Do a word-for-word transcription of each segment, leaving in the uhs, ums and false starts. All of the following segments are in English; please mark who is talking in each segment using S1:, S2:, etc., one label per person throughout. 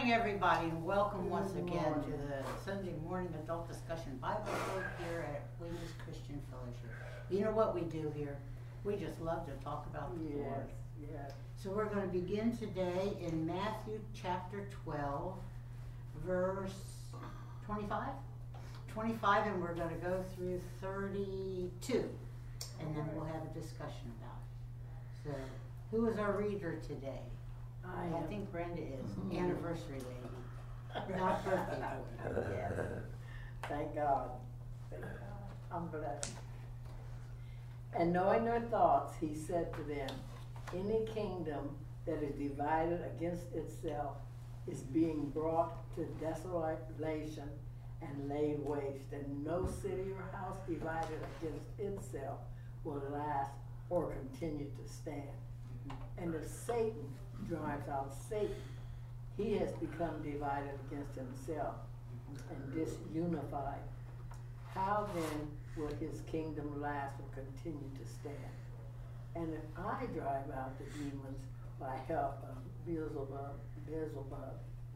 S1: morning, everybody, and welcome once again to the Sunday morning adult discussion Bible Club here at Wings Christian Fellowship. You know what we do here? We just love to talk about the
S2: Yes,
S1: Lord.
S2: yes.
S1: So we're going to begin today in Matthew chapter twelve, verse twenty-five? twenty-five, and we're going to go through thirty-two, and then we'll have a discussion about it. So, who is our reader today?
S2: I,
S1: I
S2: am.
S1: think Brenda is. Anniversary lady. Not birthday boy.
S2: Yes. Thank God. Thank God. I'm blessed. And knowing their thoughts, he said to them, any kingdom that is divided against itself is being brought to desolation and laid waste, and no city or house divided against itself will last or continue to stand. And if Satan drives out Satan, he has become divided against himself and disunified. How then will his kingdom last or continue to stand? And if I drive out the demons by help of Beelzebub, Beelzebub,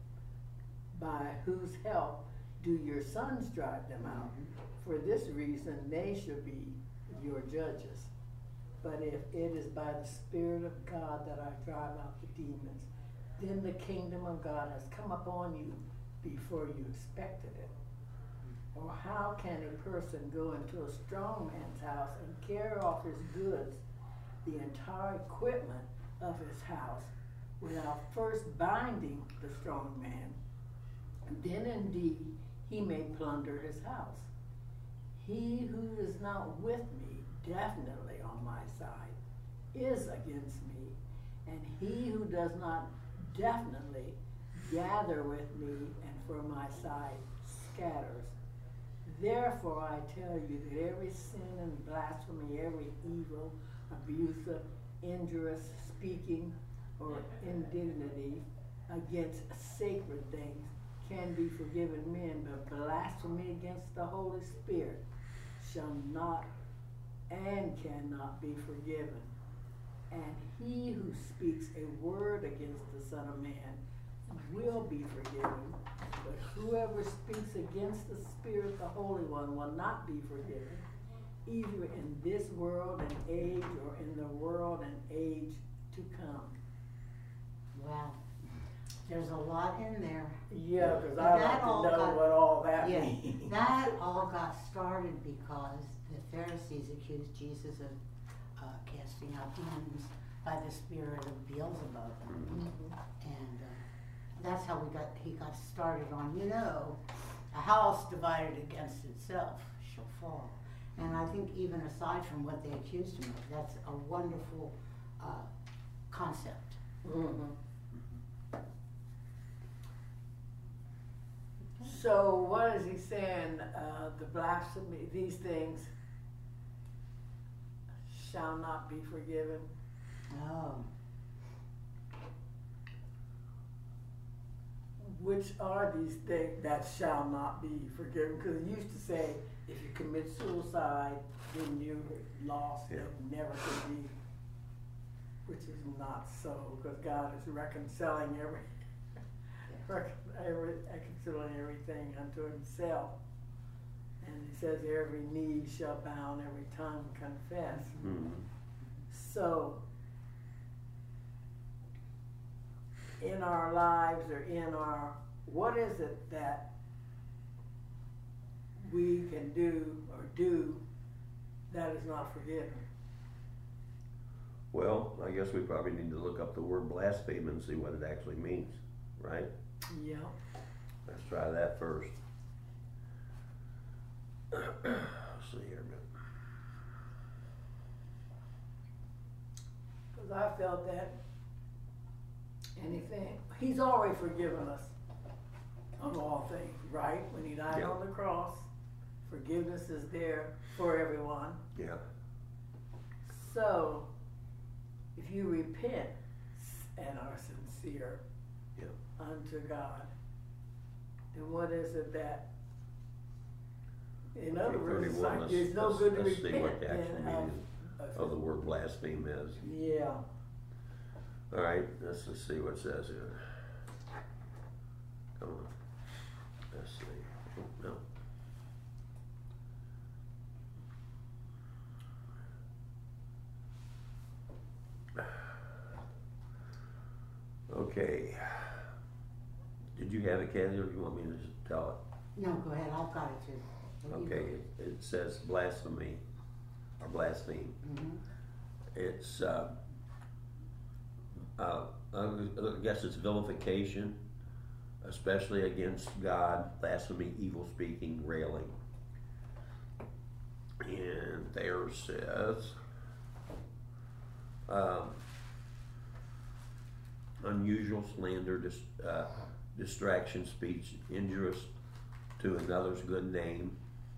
S2: by whose help do your sons drive them out? For this reason they should be your judges. But if it is by the Spirit of God that I drive out the demons, then the kingdom of God has come upon you before you expected it. Or how can a person go into a strong man's house and carry off his goods, the entire equipment of his house, without first binding the strong man? Then indeed he may plunder his house. He who is not with me definitely on my side is against me, and he who does not definitely gather with me and for my side scatters. Therefore I tell you that every sin and blasphemy, every evil, abusive, injurious speaking, or indignity against sacred things can be forgiven men, but blasphemy against the Holy Spirit shall not and cannot be forgiven. And he who speaks a word against the Son of Man will be forgiven, but whoever speaks against the Spirit, the Holy One, will not be forgiven, either in this world and age or in the world and age to come.
S1: Wow. There's a lot in there.
S2: Yeah, because I like to know got, what all that
S1: yeah,
S2: means.
S1: That all got started because the Pharisees accused Jesus of uh, casting out demons by the spirit of Beelzebub. Mm-hmm. And uh, that's how we got he got started on, you know, a house divided against itself shall fall. And I think even aside from what they accused him of, that's a wonderful uh, concept.
S2: Mm-hmm. So what is he saying? Uh, the blasphemy, these things shall not be forgiven.
S1: Oh.
S2: Which are these things that shall not be forgiven? Because it used to say, if you commit suicide, then you're lost
S3: yeah.
S2: and never could be. Which is not so, because God is reconciling every, yes. every reconciling everything unto himself. And he says every knee shall bow and every tongue confess.
S3: Mm-hmm.
S2: So in our lives or in our, what is it that we can do or do that is not forgiven?
S3: Well, I guess we probably need to look up the word blaspheme and see what it actually means, right?
S2: Yeah.
S3: Let's try that first. Let's see here a minute.
S2: Because I felt that anything, he's already forgiven us of all things, right? When he died
S3: yeah.
S2: on the cross, forgiveness is there for everyone.
S3: Yeah.
S2: So, if you repent and are sincere
S3: yeah.
S2: unto God, then what is it that, in other words, it's like there's no good to
S3: repent. Let's see what the actual
S2: then
S3: meaning
S2: of,
S3: of the word blaspheme is.
S2: Yeah.
S3: All right, let's just see what it says here. Okay. Did you have it, Kathy, or do you want me to just tell it?
S1: No, go ahead, I've got it too. What do you
S3: Okay, it, it says blasphemy, or blaspheme.
S1: got? Mhm.
S3: It's, uh, uh, I guess it's vilification, especially against God, blasphemy, evil speaking, railing. And there says, um, unusual slander, dis, uh, distraction speech, injurious to another's good name.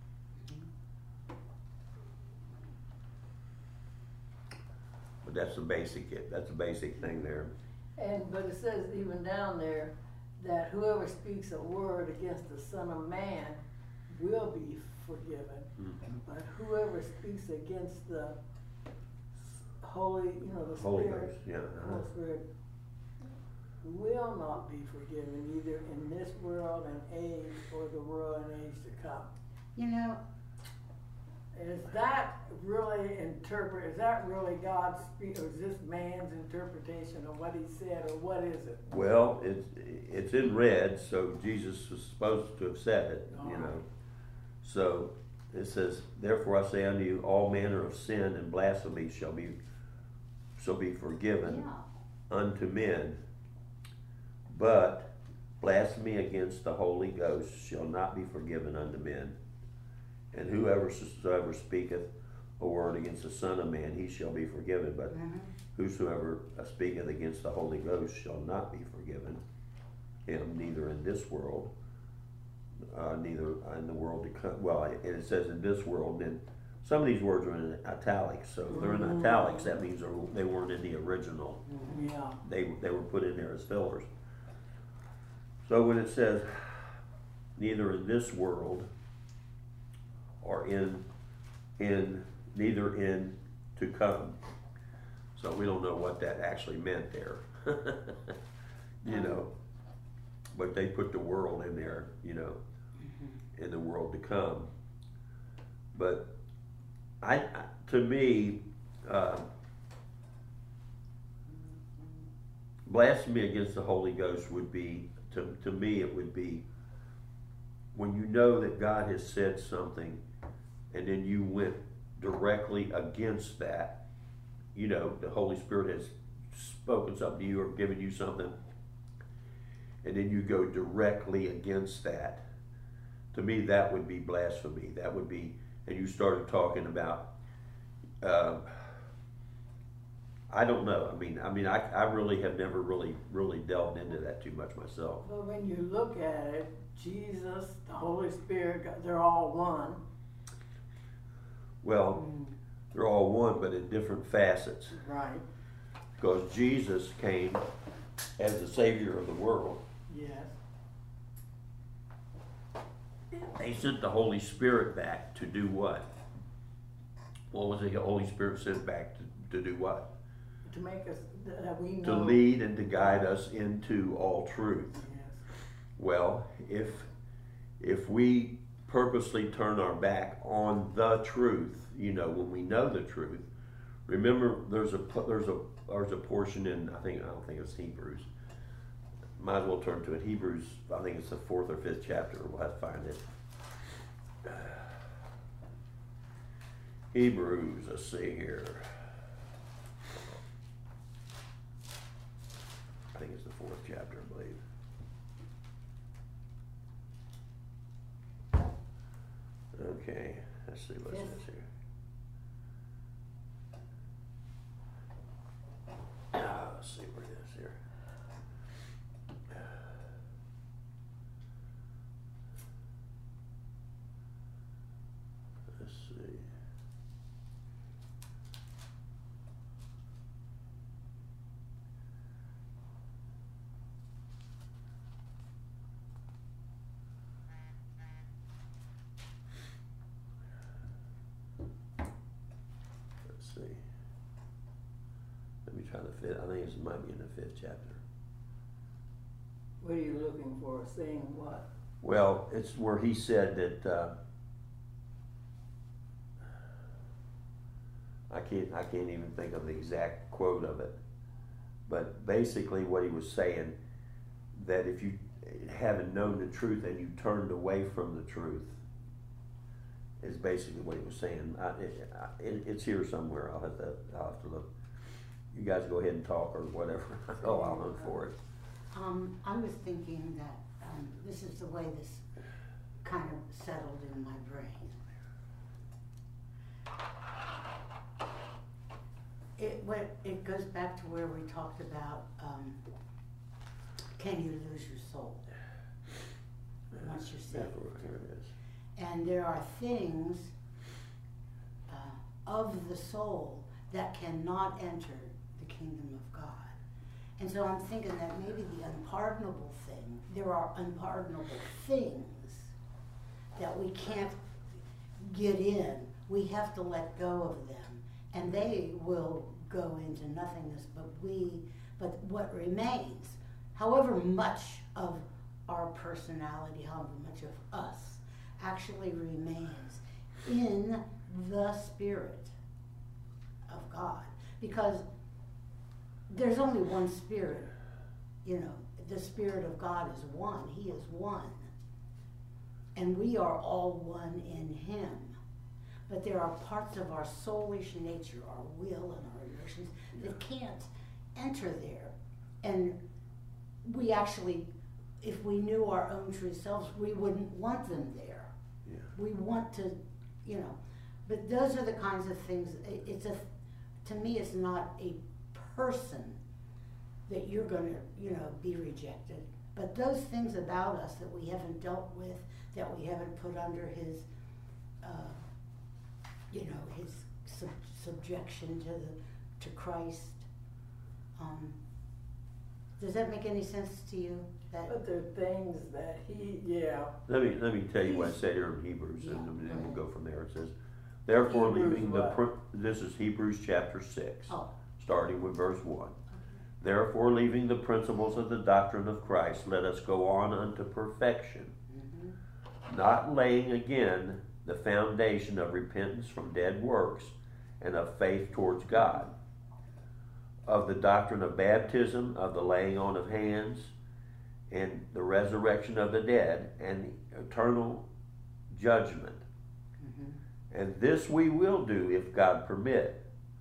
S3: But that's the basic, that's the basic thing there.
S2: And, but it says even down there that whoever speaks a word against the Son of Man will be forgiven.
S3: Mm-hmm.
S2: But whoever speaks against the Holy, you know, the
S3: Holy
S2: Spirit,
S3: Ghost, yeah. uh-huh.
S2: Holy Spirit will not be forgiven either in this world and age or the world and age to come.
S1: You know,
S2: Is that really interpret, is that really God's speak, or is this man's interpretation of what he said, or what is it?
S3: Well, it's, it's in red, so Jesus was supposed to have said it, you
S2: All
S3: know.
S2: right.
S3: So it says, therefore I say unto you, all manner of sin and blasphemy shall be shall be forgiven
S1: yeah.
S3: unto men, but blasphemy against the Holy Ghost shall not be forgiven unto men. And whoever soever speaketh a word against the Son of Man, he shall be forgiven. But
S1: Mhm.
S3: whosoever speaketh against the Holy Ghost shall not be forgiven him, neither in this world, uh, neither in the world to come. Well, and it says in this world, and some of these words are in italics. So if they're in
S2: Mhm.
S3: italics, that means they're, they weren't in the original.
S2: Yeah.
S3: They, they were put in there as fillers. So when it says, neither in this world, or in, in, neither in to come. So we don't know what that actually meant there. You know, but they put the world in there, you know, in the world to come. But I, I to me, uh, blasphemy against the Holy Ghost would be, to, to me, it would be when you know that God has said something and then you went directly against that. You know, the Holy Spirit has spoken something to you or given you something, and then you go directly against that. To me, that would be blasphemy. That would be, and you started talking about, uh, I don't know. I mean, I mean, I, I really have never really, really delved into that too much myself.
S2: But when you look at it, Jesus, the Holy Spirit, they're all one.
S3: Well, they're all one, but in different facets.
S2: Right.
S3: Because Jesus came as the Savior of the world.
S2: Yes.
S3: They sent the Holy Spirit back to do what? What was the Holy Spirit sent back to, to do what?
S2: To make us, that we know.
S3: To lead and to guide us into all truth.
S2: Yes.
S3: Well, if if we purposely turn our back on the truth, you know, when we know the truth, remember there's a there's a there's a portion in, I think I don't think it's Hebrews. Might as well turn to it. Hebrews, I think it's the fourth or fifth chapter. We'll have to find it. Hebrews, let's see here. I think it's the fourth chapter, I believe. Okay, let's see what it
S2: Yes.
S3: says here. Ah, let's see where it is here. Let's see. Let's see. Let me try the fifth. I think it might be in the fifth chapter.
S2: What are you looking for? Saying what?
S3: Well, it's where he said that uh, I can't I can't even think of the exact quote of it, But basically what he was saying, that if you haven't known the truth and you turned away from the truth, is basically what he was saying. I, it, it, it's here somewhere. I'll have to I'll have to look. You guys go ahead and talk or whatever. Oh, I'll look for it.
S1: Um, I was thinking that um, this is the way this kind of settled in my brain. It what it goes back to where we talked about um, can you lose your soul once you're saved?
S3: Here it is.
S1: And there are things uh, of the soul that cannot enter the kingdom of God. And so I'm thinking that maybe the unpardonable thing, there are unpardonable things that we can't get in. We have to let go of them. And they will go into nothingness, but we, but what remains, however much of our personality, however much of us, actually remains in the Spirit of God. Because there's only one Spirit, you know, the Spirit of God is one, He is one. And we are all one in Him. But there are parts of our soulish nature, our will and our emotions, that can't enter there. And we actually, if we knew our own true selves, we wouldn't want them there.
S3: Yeah.
S1: We want to, you know, but those are the kinds of things, it's a, to me it's not a person that you're going to, you know, be rejected. But those things about us that we haven't dealt with, that we haven't put under His, uh, you know, His sub- subjection to the to Christ. Um, does that make any sense to you? That
S2: But there are things that he, yeah.
S3: Let me let me tell you what it said here in Hebrews,
S1: Yeah,
S3: and then
S1: go
S3: we'll
S1: ahead.
S3: go from there. It says, "Therefore,
S2: Hebrews
S3: leaving the
S2: what?
S3: pr- this is Hebrews chapter six,
S1: oh,
S3: starting with verse one. Therefore, leaving the principles of the doctrine of Christ, let us go on unto perfection,
S1: mm-hmm.
S3: not laying again the foundation of repentance from dead works and of faith towards God, of the doctrine of baptism, of the laying on of hands, and the resurrection of the dead, and the eternal judgment.
S1: Mm-hmm.
S3: And this we will do if God permit.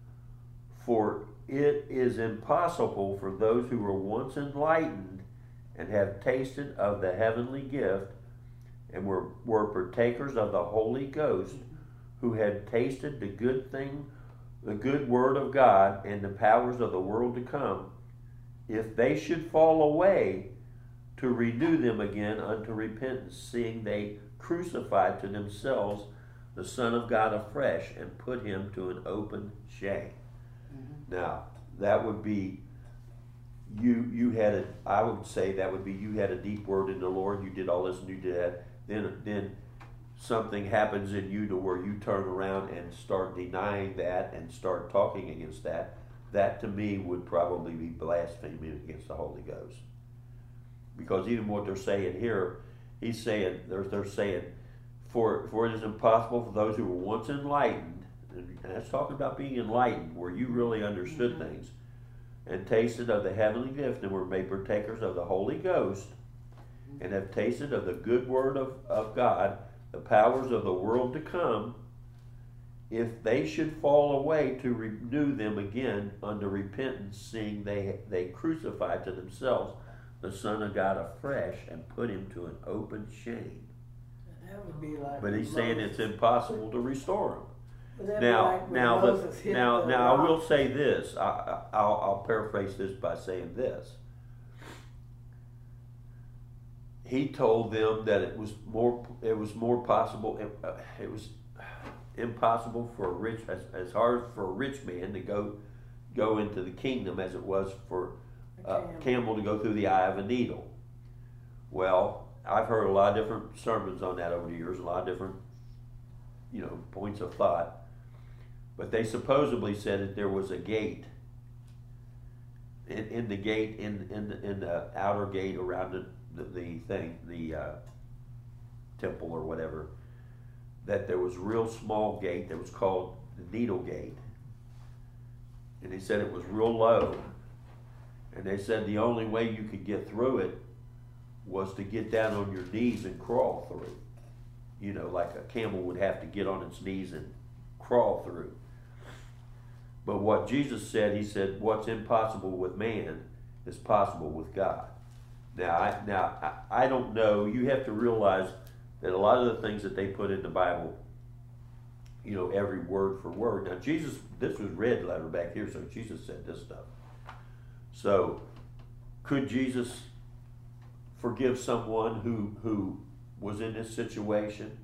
S3: For it is impossible for those who were once enlightened and have tasted of the heavenly gift and were, were partakers of the Holy Ghost, who had tasted the good thing, the good word of God and the powers of the world to come, if they should fall away, to renew them again unto repentance, seeing they crucified to themselves the Son of God afresh and put Him to an open shame."
S1: Mm-hmm.
S3: Now, that would be, you you had a, I would say that would be you had a deep word in the Lord, you did all this and you did that, then, then something happens in you to where you turn around and start denying that and start talking against that. That to me would probably be blaspheming against the Holy Ghost. Because even what they're saying here, he's saying, they're, they're saying, for, for it is impossible for those who were once enlightened, and that's talking about being enlightened, where you really understood
S1: Mm-hmm.
S3: things, and tasted of the heavenly gift, and were made partakers of the Holy Ghost, and have tasted of the good word of, of God, the powers of the world to come, if they should fall away, to renew them again unto repentance, seeing they they crucified to themselves the Son of God afresh and put Him to an open shame.
S2: That would be like.
S3: But he's saying it's impossible to restore them.
S2: But that'd be
S3: Now,
S2: like when
S3: now,
S2: Moses
S3: the,
S2: hit
S3: now,
S2: the
S3: now, I
S2: rock.
S3: will say this. I, I, I'll, I'll paraphrase this by saying this. He told them that it was more, it was more possible. It, uh, it was impossible for a rich, as, as hard for a rich man to go, go into the kingdom as it was for a uh,
S2: camel.
S3: camel to go through the eye of a needle. Well, I've heard a lot of different sermons on that over the years, a lot of different, you know, points of thought. But they supposedly said that there was a gate, in, in the gate, in in the, in the outer gate around the the, the thing, the uh, temple or whatever, that there was a real small gate that was called the needle gate, and he said it was real low, And they said the only way you could get through it was to get down on your knees and crawl through. You know, like a camel would have to get on its knees and crawl through. But what Jesus said, he said, what's impossible with man is possible with God. Now, I, now I, I don't know. You have to realize that a lot of the things that they put in the Bible, you know, every word for word. Now, Jesus, this was red letter back here, so Jesus said this stuff. So, could Jesus forgive someone who who was in this situation?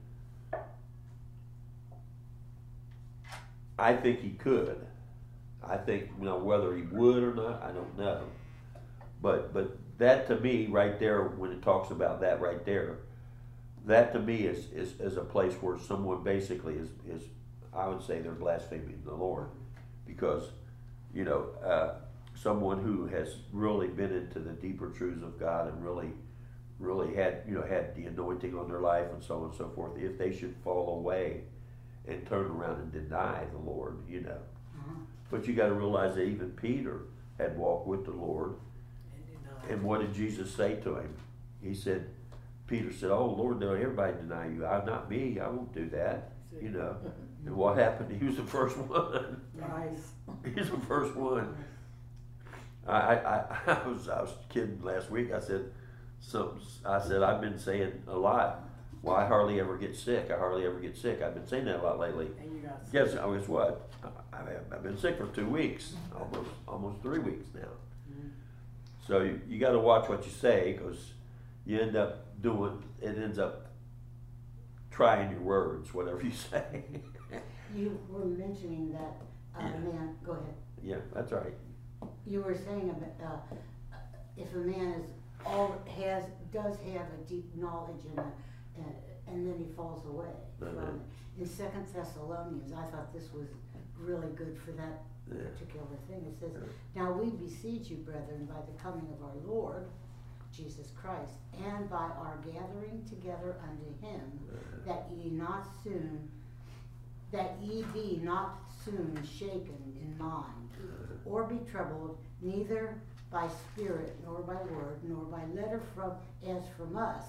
S3: I think he could. I think, you know, whether he would or not, I don't know. But but that to me right there, when it talks about that right there, that to me is, is, is a place where someone basically is, is, I would say they're blaspheming the Lord. Because, you know, uh, someone who has really been into the deeper truths of God and really, really had, you know, had the anointing on their life and so on and so forth, if they should fall away and turn around and deny the Lord, you know.
S1: Mm-hmm.
S3: But you got to realize that even Peter had walked with the Lord. And what did Jesus say to him? He said, Peter said, oh, Lord, don't everybody deny you. I'm not me. I won't do that. You know. And what happened? He was the first one.
S2: Nice.
S3: He was the first one. I, I, I was I was kidding last week. I said, so I said I've been saying a lot. Well, I hardly ever get sick. I hardly ever get sick. I've been saying that a lot lately.
S2: And you got sick.
S3: Guess, guess what? I, I've been sick for two weeks, almost almost three weeks now.
S2: Mm-hmm.
S3: So you, you got to watch what you say, because you end up doing, it ends up trying your words, whatever you say.
S1: You were mentioning that uh,
S3: Yeah.
S1: man, go ahead.
S3: Yeah, that's right.
S1: You were saying about, uh, if a man is all, has, does have a deep knowledge and, a, and, and then he falls away
S3: Uh-huh.
S1: from it. In Second Thessalonians, I thought this was really good for that
S3: Yeah.
S1: particular thing. It says, now we beseech you, brethren, by the coming of our Lord Jesus Christ, and by our gathering together unto him, that ye not soon, that ye be not soon shaken in mind, or be troubled, neither by spirit, nor by word, nor by letter from as from us,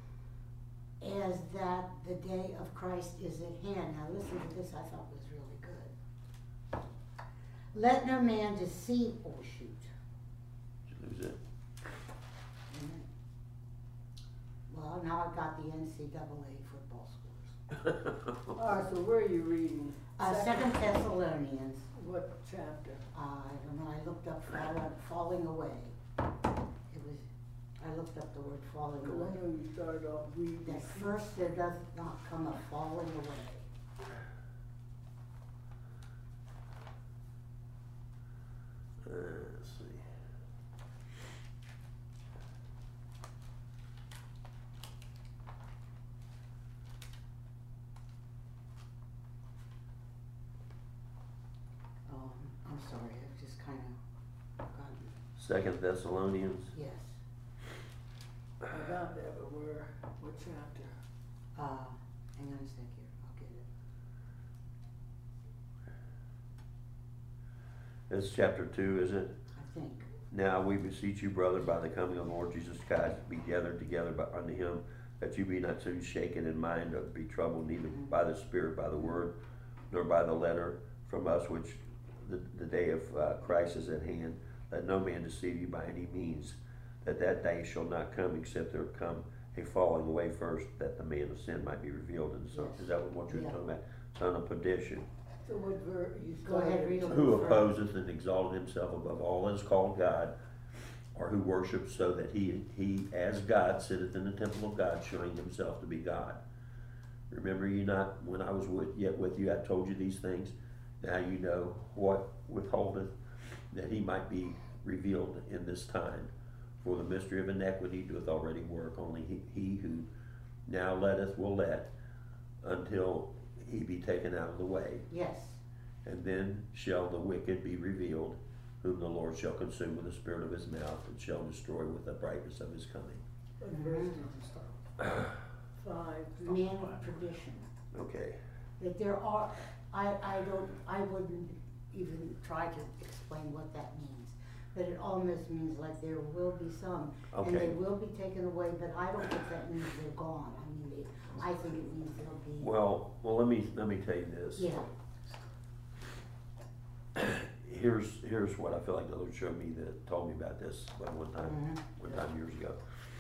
S1: as that the day of Christ is at hand. Now listen to this, I thought was really good. Let no man deceive, oh shoot.
S3: Did you lose it?
S1: Well, now I've got the N C double A football scores.
S2: All right, so where are you reading?
S1: Uh, Second Thessalonians,
S2: What chapter?
S1: uh, I don't know, I looked up fall, falling away. It was, I looked up the word falling
S2: Because I
S1: away.
S2: know you started off reading.
S1: That first there does not come a falling away.
S3: Uh, let's see.
S1: Um, I'm sorry, I've just kind of gotten,
S3: Second Thessalonians.
S1: yes.
S2: I got that, but where, what chapter?
S1: Uh, hang on a sec here, I'll get it.
S3: It's chapter two, is it?
S1: I think.
S3: Now we beseech you, brother, by the coming of the Lord Jesus Christ, be gathered together by, unto him, that you be not soon shaken in mind, or be troubled neither by the Spirit, by the word, nor by the letter from us, which the, the day of uh, Christ is at hand. Let no man deceive you by any means, that that day shall not come, except there come a falling away first, that the man of sin might be revealed in the son.
S1: Yes.
S3: Is that what you're
S1: Yeah.
S3: talking about? Son of perdition.
S2: So what ver, you
S1: Go ahead,
S2: started?
S1: read it.
S3: Who opposeth and exalteth himself above all that is called God, or who worships so that he, he as God sitteth in the temple of God, showing himself to be God. Remember you not, when I was with, yet with you, I told you these things. Now you know what withholdeth, that he might be revealed in this time. For the mystery of iniquity doeth already work, only he, he who now letteth will let, until he be taken out of the way.
S1: Yes.
S3: And then shall the wicked be revealed, whom the Lord shall consume with the spirit of his mouth, and shall destroy with the brightness of his coming.
S2: What verse did you start? Five.
S1: Man of perdition.
S3: Okay.
S1: That there are, I, I don't, I wouldn't even try to explain what that means. but it almost means like there will be some, and
S3: Okay.
S1: they will be taken away, but I don't think that means they're gone. I mean, they, I think it means they'll be,
S3: Well, well, let me, let me tell you this.
S1: yeah,
S3: Here's, here's what I feel like the Lord showed me, that told me about this one one time,
S1: Mhm.
S3: one time years ago.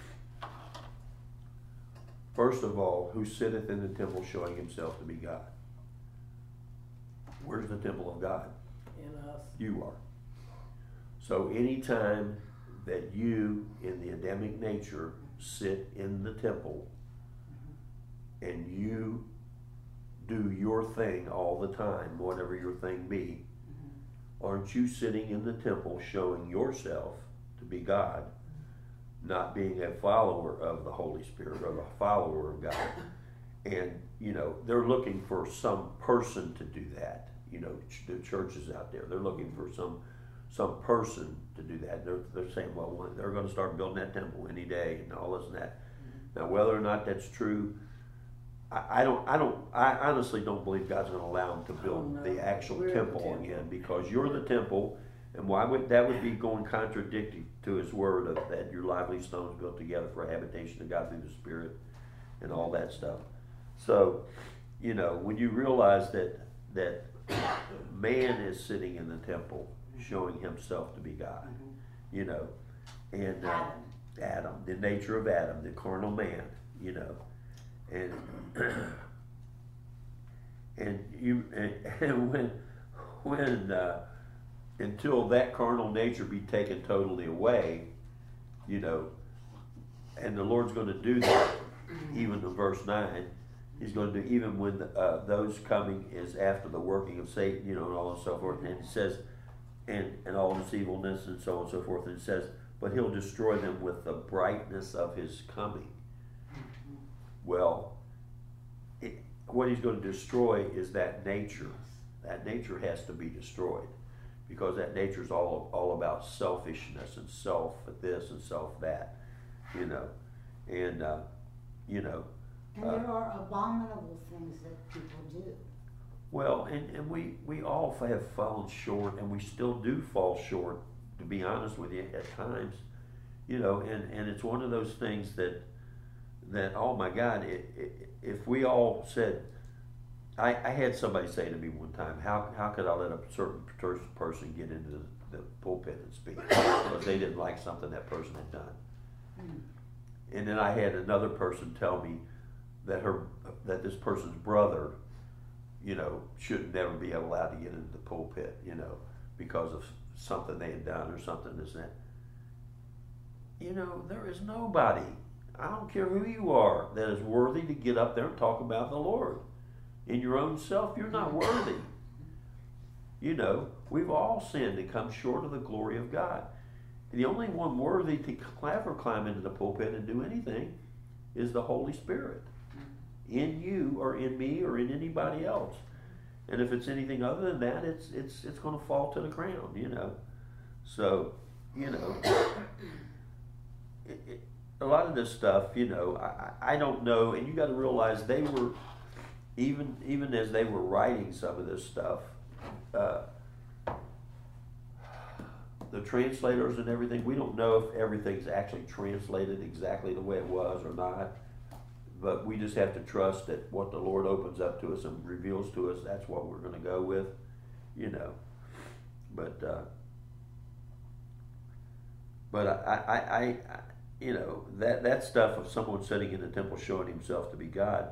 S3: First of all, who sitteth in the temple showing himself to be God? Where's the temple of God?
S2: In us.
S3: You are. So anytime that you, in the Adamic nature, sit in the temple and you do your thing all the time, whatever your thing be, aren't you sitting in the temple showing yourself to be God, not being a follower of the Holy Spirit or a follower of God? And, you know, they're looking for some person to do that. You know, ch- the churches out there, they're looking for some some person to do that. They're, they're saying, well, when- they're going to start building that temple any day and all this and that. Now, whether or not that's true, I, I don't, I don't, I honestly don't believe God's going to allow them to build
S2: no.
S3: the actual
S2: We're the
S3: temple,
S2: temple.
S3: again, because you're the temple, and why would that would be going contradictory to His word of that your lively stones built together for a habitation of God through the Spirit, and all that stuff. So, you know, when you realize that that man is sitting in the temple, showing himself to be God, you know, and uh,
S1: Adam.
S3: Adam, the nature of Adam, the carnal man, you know, and and you and, and when when uh, until that carnal nature be taken totally away, you know, and the Lord's going to do that, even in verse nine. He's going to do even when the, uh, those coming is after the working of Satan, you know, and all and so forth. And it says, and and all this evilness and so on and so forth. And it says, but He'll destroy them with the brightness of His coming. Well, it, what He's going to destroy is that nature. That nature has to be destroyed, because that nature is all all about selfishness and self this and self that, you know, and uh, you know.
S1: And there are abominable things that people do.
S3: Well, and, and we, we all have fallen short, and we still do fall short, to be honest with you, at times. You know, and, and it's one of those things that, that oh my God, it, it, if we all said, I, I had somebody say to me one time, how, how could I let a certain per- person get into the, the pulpit and speak? Because they didn't like something that person had done.
S1: Mm.
S3: And then I had another person tell me that her that this person's brother, you know, should never be allowed to get into the pulpit, you know, because of something they had done or something this and that. You know, there is nobody, I don't care who you are, that is worthy to get up there and talk about the Lord. In your own self, you're not worthy. You know, we've all sinned and come short of the glory of God. And the only one worthy to ever climb into the pulpit and do anything is the Holy Spirit. In you or in me or in anybody else. And if it's anything other than that, it's it's it's going to fall to the ground, you know. So, you know, it, it, a lot of this stuff, you know, I, I don't know, and you got to realize they were, even even as they were writing some of this stuff, uh, the translators and everything, we don't know if everything's actually translated exactly the way it was or not. But we just have to trust that what the Lord opens up to us and reveals to us, that's what we're going to go with, you know. But, uh, but I, I, I, I, you know, that, that stuff of someone sitting in the temple showing himself to be God,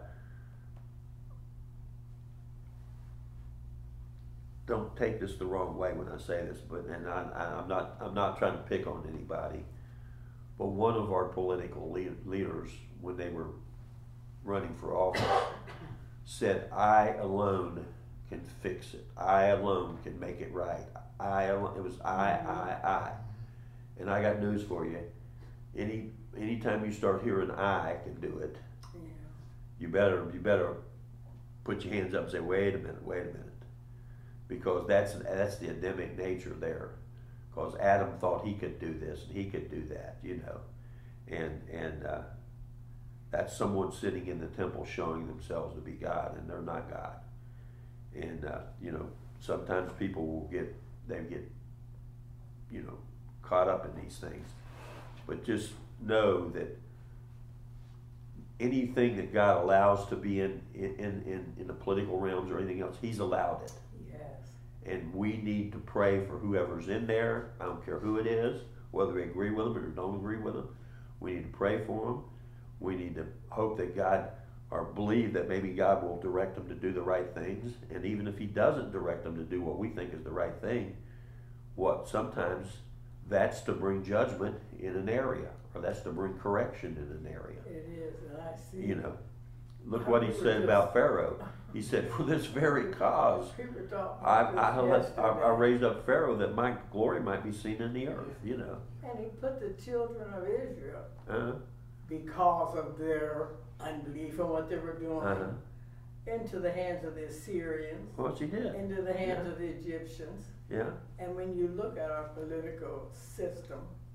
S3: don't take this the wrong way when I say this, but and I, I, I'm not, I'm not trying to pick on anybody, but one of our political lead, leaders, when they were running for office, said, I alone can fix it. I alone can make it right. I alone, it was I, I, I. And I got news for you. Any anytime you start hearing I can do it,
S2: Yeah.
S3: you better you better put your hands up and say, wait a minute, wait a minute. Because that's that's the Adamic nature there. Because Adam thought he could do this and he could do that, you know. And and uh that's someone sitting in the temple showing themselves to be God, and they're not God. And, uh, you know, sometimes people will get, they get, you know, caught up in these things. But just know that anything that God allows to be in, in, in, in the political realms or anything else, He's allowed it.
S2: Yes.
S3: And we need to pray for whoever's in there. I don't care who it is, whether we agree with them or don't agree with them. We need to pray for them. We need to hope that God, or believe that maybe God will direct them to do the right things. And even if He doesn't direct them to do what we think is the right thing, what sometimes that's to bring judgment in an area, or that's to bring correction in an area.
S2: It is, and I see.
S3: You know, look what He said about Pharaoh. He said, for this very cause,
S2: People talk
S3: I,
S2: about
S3: I,
S2: this
S3: I, I
S2: yesterday.
S3: raised up Pharaoh that my glory might be seen in the earth, you know.
S2: And He put the children of Israel,
S3: Uh-huh.
S2: because of their unbelief and what they were doing,
S3: Uh-huh.
S2: into the hands of the Assyrians,
S3: Well, she did.
S2: into the hands
S3: Yeah.
S2: of the Egyptians.
S3: Yeah.
S2: And when you look at our political system,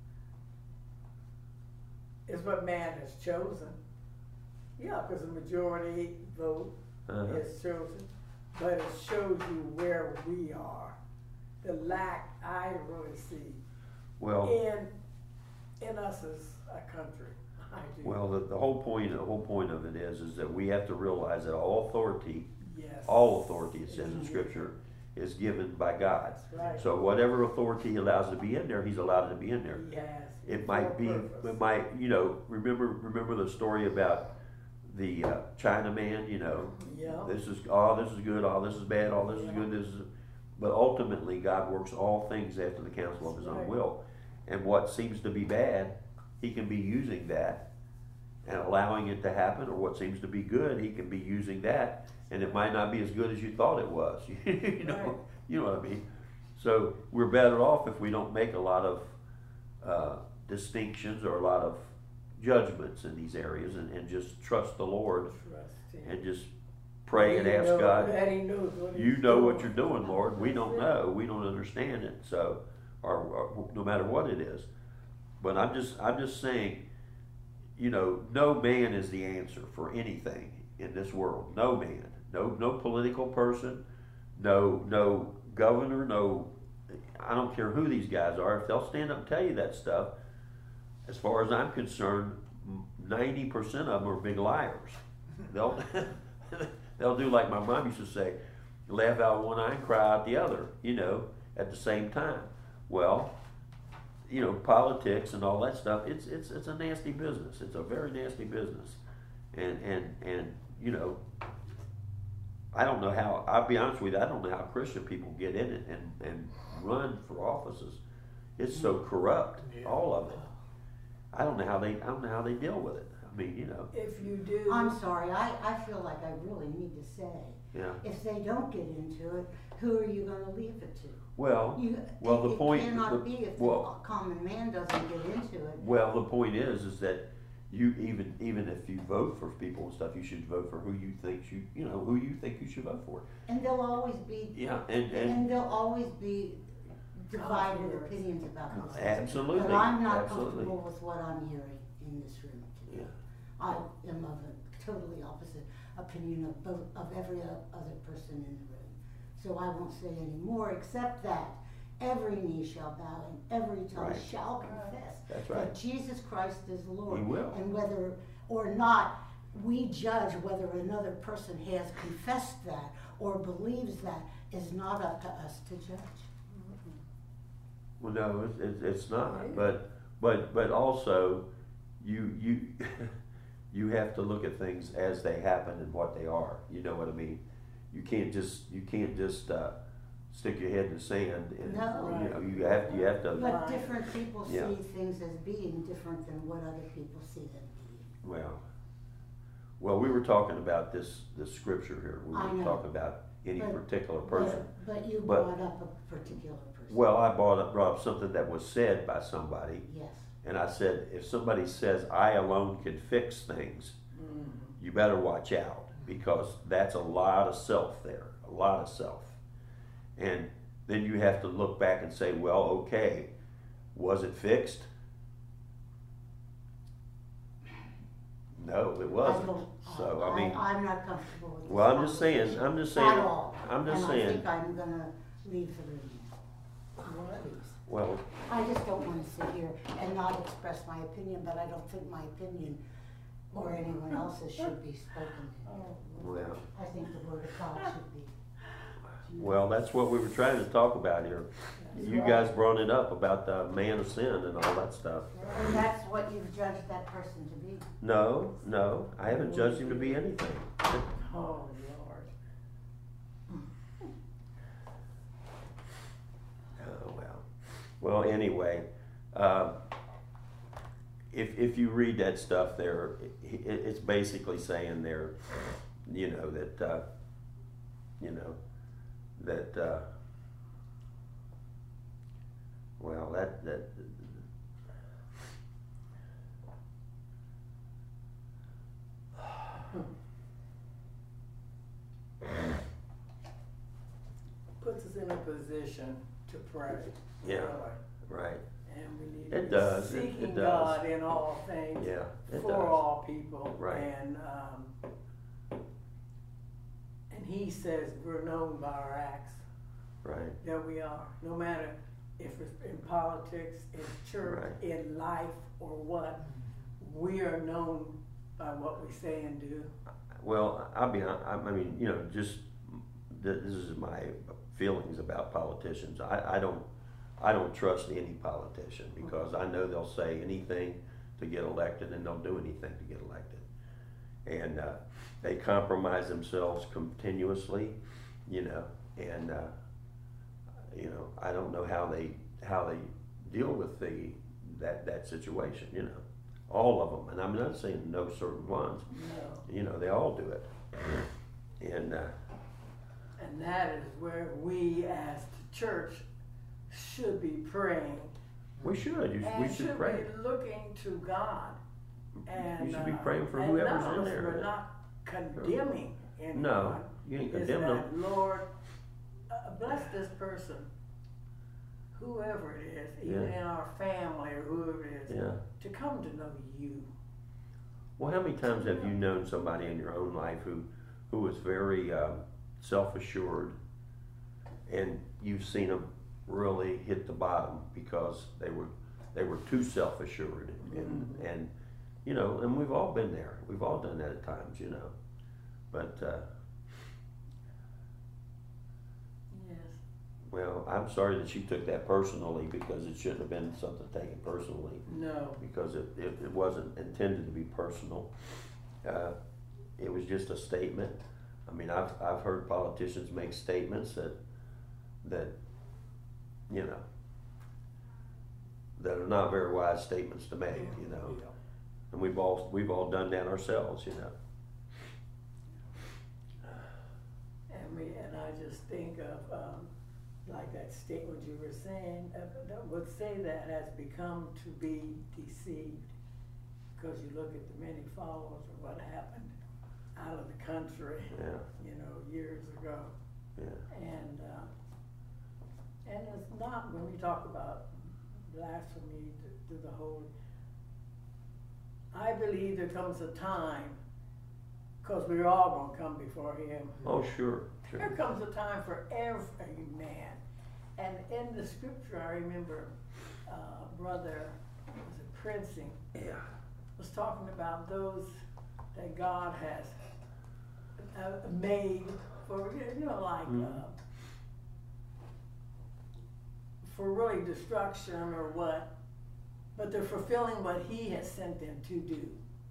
S2: it's what man has chosen. Yeah, because the majority vote
S3: Uh-huh.
S2: is chosen, but it shows you where we are. The lack I really see
S3: Well,
S2: in in us as a country. I do.
S3: well, the, the whole point, the whole point of it is, is that we have to realize that all authority,
S2: yes.
S3: all authority, it says in Scripture, is given by God.
S2: That's right.
S3: So whatever authority He allows to be in there, He's allowed to be in there.
S2: He has.
S3: It
S2: for
S3: might be,
S2: purpose.
S3: it might, you know, remember, remember the story about the uh, China man, you know,
S2: Yeah.
S3: this is, oh, this is good, oh, this is bad, oh, this is good, this is, but ultimately God works all things after the counsel of His own
S2: Right.
S3: will. And what seems to be bad, He can be using that and allowing it to happen, or what seems to be good, He can be using that, and it might not be as good as you thought it was. you know,
S2: Right.
S3: you know what I mean? So we're better off if we don't make a lot of uh, distinctions or a lot of judgments in these areas, and, and just trust the Lord
S2: Trust Him.
S3: and just pray and
S2: He
S3: ask
S2: knows-
S3: God.
S2: that He knows what
S3: You
S2: He's
S3: know
S2: doing.
S3: what you're doing, Lord. We don't
S2: That's it.
S3: know. We don't understand it. So, or, or no matter what it is. But I'm just, I'm just saying, you know, no man is the answer for anything in this world. No man, no, no political person, no, no governor, no. I don't care who these guys are. If they'll stand up and tell you that stuff, as far as I'm concerned, ninety percent of them are big liars. They'll. They'll do like my mom used to say, laugh out one eye and cry out the other, you know, at the same time. Well, you know, politics and all that stuff, it's it's it's a nasty business. It's a very nasty business. And and and you know, I don't know how, I'll be honest with you, I don't know how Christian people get in it and, and run for offices. It's so corrupt, all of it. I don't know how they I don't know how they deal with it. I mean, you know,
S2: If you do.
S1: I'm sorry, I, I feel like I really need to say,
S3: yeah.
S1: if they don't get into it, who are you gonna leave it to?
S3: Well,
S1: You,
S3: Well,
S1: it,
S3: the
S1: it
S3: point-
S1: cannot
S3: the-
S1: be if
S3: well-
S1: the common man doesn't get into it.
S3: Well, the point is, is that you even even if you vote for people and stuff, you should vote for who you think you you know who you think you should vote for.
S1: And there'll always be,
S3: Yeah, and and
S1: and there'll always be divided
S2: Controversy.
S1: opinions about this.
S3: absolutely,
S1: But I'm not
S3: absolutely.
S1: comfortable with what I'm hearing in this room today.
S3: Yeah.
S1: I am of a totally opposite opinion of both, of every o- other person in the room. So I won't say any more, except that every knee shall bow and every tongue
S3: Right.
S1: shall confess
S3: That's
S1: that
S3: right.
S1: Jesus Christ is Lord.
S3: He will.
S1: And whether or not we judge whether another person has confessed that or believes that is not up to us to judge.
S3: Well, no, it's it's, it's not. But but but also, you you you have to look at things as they happen and what they are. You know what I mean? You can't just you can't just uh, stick your head in the sand and
S1: No.
S3: you know you have you have to.
S1: But
S2: Right.
S1: different people
S3: Yeah.
S1: see things as being different than what other people see them being.
S3: Well, well, we were talking about this this scripture here. We
S1: I
S3: weren't
S1: know.
S3: talking about any
S1: But-
S3: particular person.
S1: But, but you
S3: But-
S1: brought up a particular person.
S3: Well, I brought up, brought up something that was said by somebody,
S1: Yes.
S3: and I said, if somebody says I alone can fix things,
S2: Mhm.
S3: you better watch out, because that's a lot of self there, a lot of self. And then you have to look back and say, well, okay, was it fixed? No, it wasn't.
S1: I don't,
S3: So, I mean,
S1: I'm not comfortable with this
S3: well, I'm just saying,
S1: conversation
S3: I'm just
S1: At
S3: saying,
S1: all.
S3: I'm just
S1: and I
S3: saying,
S1: think I'm gonna leave the room. Please.
S3: Well,
S1: I just don't wanna sit here and not express my opinion, but I don't think my opinion or anyone else's should be spoken.
S3: well,
S1: I think the word of God should be.
S3: well, that's what we were trying to talk about here. You guys brought it up about the man of sin and all that stuff.
S1: And that's what you've judged that person to be.
S3: No, no, I haven't judged him to be anything.
S2: Oh, Lord.
S3: Oh, well. Well, anyway, uh, if, if you read that stuff there, it, it's basically saying there, you know, that, uh, you know, that, uh, well, that, that,
S2: Puts us in a position to pray.
S3: Yeah.
S2: really.
S3: right,
S2: And we need to
S3: It
S2: be
S3: does, it- it
S2: seeking
S3: does.
S2: God in all things
S3: yeah, it
S2: for
S3: does.
S2: all people.
S3: Right.
S2: And, um, and he says we're known by our acts.
S3: Right,
S2: That we are, no matter if it's in politics, in church,
S3: Right.
S2: in life, or what, we are known by what we say and do.
S3: well, I'll be, hon- I I mean, you know, just, th- this is my feelings about politicians. I, I don't, I don't trust any politician because I know they'll say anything to get elected and they'll do anything to get elected. And, uh, they compromise themselves continuously, you know, and, uh, you know, I don't know how they, how they deal with the, that, that situation, you know. All of them, and I'm not saying no certain ones,
S2: No.
S3: you know, they all do it. And, uh,
S2: And that is where we as the church should be praying.
S3: we should, you, we
S2: And
S3: should
S2: should
S3: pray.
S2: be looking to God. And,
S3: You should be
S2: uh,
S3: praying for
S2: and
S3: whoever's
S2: none
S3: in
S2: of us,
S3: there.
S2: We're not condemning anyone.
S3: No, you ain't
S2: Is
S3: condemning
S2: that,
S3: them.
S2: Lord, uh, bless this person, whoever it is, even
S3: Yeah.
S2: in our family or whoever it is,
S3: Yeah.
S2: to come to know you.
S3: Well, how many times have you known somebody in your own life who, who was very um, self-assured, and you've seen them really hit the bottom because they were they were too self-assured, and
S2: Mhm.
S3: and you know, and we've all been there. We've all done that at times, you know. But uh,
S2: Yes.
S3: well, I'm sorry that you took that personally because it shouldn't have been something taken personally.
S2: No.
S3: Because it, it, it wasn't intended to be personal. Uh, it was just a statement. I mean, I've, I've heard politicians make statements that, that, you know, that are not very wise statements to make, you know.
S2: Yeah.
S3: And we've all, we've all done that ourselves, you know.
S2: And we, and I just think of, um, like that statement you were saying, uh, that would say that has become to be deceived. Because you look at the many followers of what happened out of the country,
S3: Yeah,
S2: you know, years ago.
S3: yeah,
S2: And, uh, and it's not, when we talk about blasphemy to, to the Holy, I believe there comes a time, because we're all gonna come before Him.
S3: oh, sure,
S2: There
S3: sure.
S2: comes a time for every man. And in the scripture, I remember, uh, brother, was it Princing,
S3: Yeah,
S2: was talking about those that God has uh, made for, you know, like,
S3: Mhm.
S2: uh, for really destruction or what, but they're fulfilling what He has sent them to do.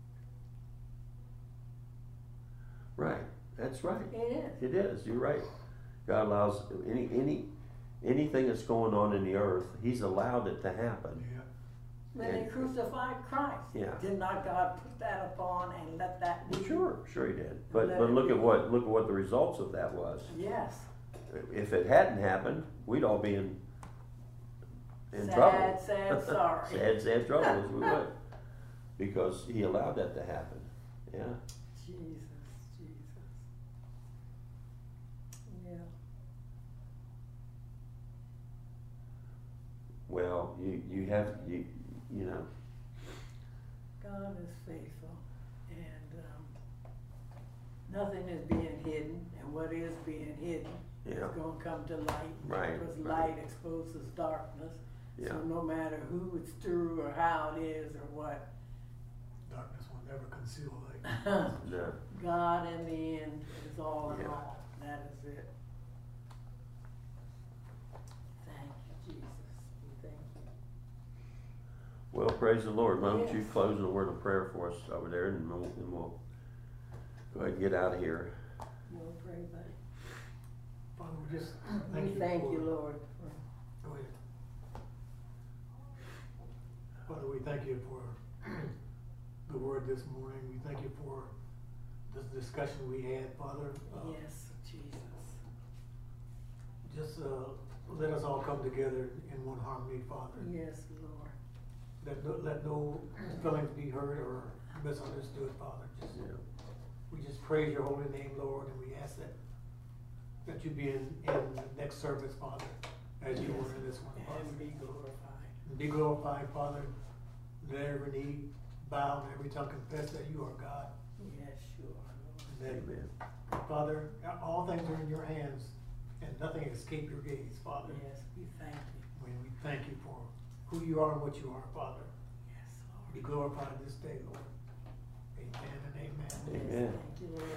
S3: right, that's right.
S2: It is.
S3: It is, you're right. God allows any, any, anything that's going on in the earth, He's allowed it to happen.
S2: When they
S3: And-
S2: crucified Christ,
S3: Yeah.
S2: did not God put that upon and let that be?
S3: Sure, sure He did. But,
S2: Let
S3: but
S2: it
S3: look
S2: be.
S3: at what, look at what the results of that was.
S2: Yes.
S3: If it hadn't happened, we'd all be in, in
S2: Sad,
S3: trouble.
S2: sad, sorry.
S3: Sad, sad trouble, as we would. Because He allowed that to happen, yeah.
S2: Jesus, Jesus. Yeah.
S3: Well, you, you have, you, you know,
S2: God is faithful, and um, nothing is being hidden, and what is being hidden
S3: yeah,
S2: is going to come to light.
S3: Right,
S2: Because
S3: right.
S2: light exposes darkness,
S3: Yeah.
S2: So no matter who it's through or how it is or what,
S4: Darkness will never conceal light.
S3: No.
S2: God in the end is all in
S3: Yeah.
S2: all. That is it. Thank you, Jesus. We thank you.
S3: Well, praise the Lord. Why don't you
S2: Yes.
S3: close in a word of prayer for us over there, and we'll, and we'll go ahead and get out of here.
S2: We'll pray, buddy.
S4: Father, we just thank
S2: We
S4: you.
S2: thank
S4: for-
S2: you, Lord.
S4: Go ahead. Father, we thank you for the word this morning. We thank you for this discussion we had, Father. Uh,
S2: Yes, Jesus.
S4: Just uh, let us all come together in one harmony, Father.
S2: Yes, Lord.
S4: Let no, let no feelings be hurt or misunderstood, Father. Just,
S3: Yeah.
S4: we just praise your holy name, Lord, and we ask that that you be in, in the next service, Father, as you were in this one, Father.
S2: And be glorified.
S4: And be glorified, Father. Let every knee bow and every tongue confess that you are God.
S2: Yes, you are, Lord.
S4: And
S3: Amen.
S4: that, Father, all things are in your hands, and nothing escape your gaze, Father.
S2: Yes, we thank you.
S4: We, we thank you for who you are and what you are, Father.
S2: Yes, Lord.
S4: Be glorified this day, Lord. Amen and amen.
S3: Amen.
S2: Thank you, Lord.